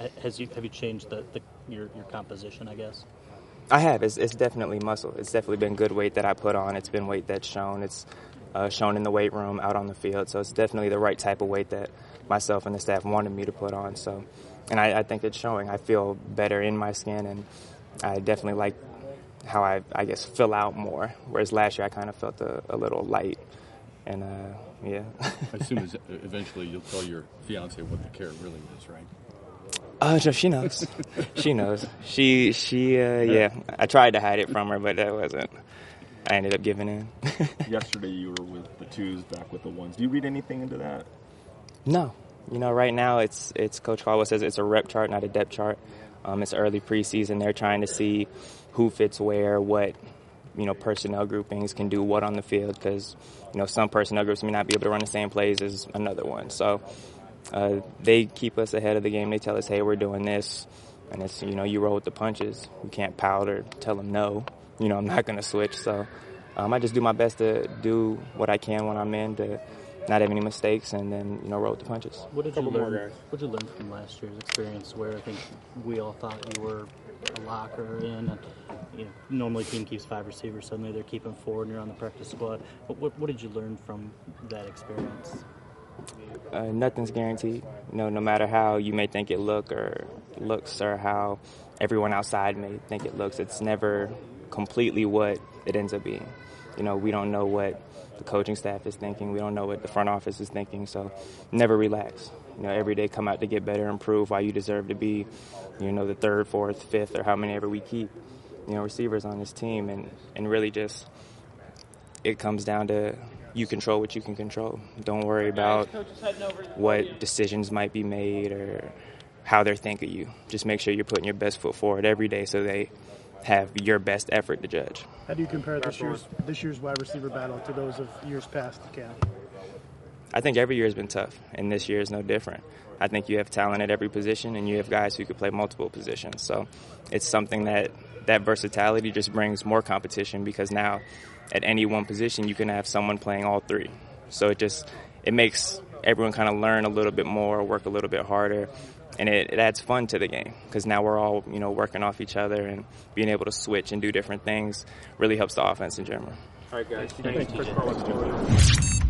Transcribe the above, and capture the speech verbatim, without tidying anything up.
has you have you changed the, the your your composition, I guess? I have. It's, it's definitely muscle. It's definitely been good weight that I put on. It's been weight that's shown. It's uh, shown in the weight room, out on the field. So it's definitely the right type of weight that myself and the staff wanted me to put on. So, and I, I think it's showing. I feel better in my skin, and I definitely like how I, I guess, fill out more. Whereas last year I kind of felt a, a little light. And, uh, yeah. I assume as- eventually you'll tell your fiance what the care really is, right? Oh, uh, she knows. She knows. She, she, uh, yeah. I tried to hide it from her, but that wasn't. I ended up giving in. Yesterday you were with the twos, back with the ones. Do you read anything into that? No. You know, right now it's it's Coach Caldwell says it's a rep chart, not a depth chart. Um, it's early preseason. They're trying to see who fits where, what, you know, personnel groupings can do what on the field, because, you know, some personnel groups may not be able to run the same plays as another one. So uh, they keep us ahead of the game. They tell us, hey, we're doing this. And it's, you know, you roll with the punches. You can't pout or tell them no. You know, I'm not going to switch. So um, I just do my best to do what I can when I'm in, to not have any mistakes, and then, you know, roll with the punches. What did you learn? What did you learn from last year's experience, where I think we all thought you were a locker in, and you know, normally a team keeps five receivers, suddenly they're keeping four, and you're on the practice squad. But what, what did you learn from that experience? Uh, nothing's guaranteed. You know, no matter how you may think it look or looks, or how everyone outside may think it looks, it's never completely what it ends up being. You know, we don't know what the coaching staff is thinking. We don't know what the front office is thinking. So never relax. You know, every day come out to get better, improve, why you deserve to be, you know, the third, fourth, fifth, or how many ever we keep, you know, receivers on this team. And, and really just it comes down to you control what you can control. Don't worry about what decisions might be made or how they're thinking of you. Just make sure you're putting your best foot forward every day so they have your best effort to judge. How do you compare this year's this year's wide receiver battle to those of years past, Cam? I think every year has been tough, and this year is no different. I think you have talent at every position, and you have guys who could play multiple positions. So it's something that that versatility just brings more competition, because now at any one position you can have someone playing all three. So it just it makes everyone kind of learn a little bit more, work a little bit harder. And it, it adds fun to the game, because now we're all, you know, working off each other, and being able to switch and do different things really helps the offense in general. All right, guys. Thanks. Thanks.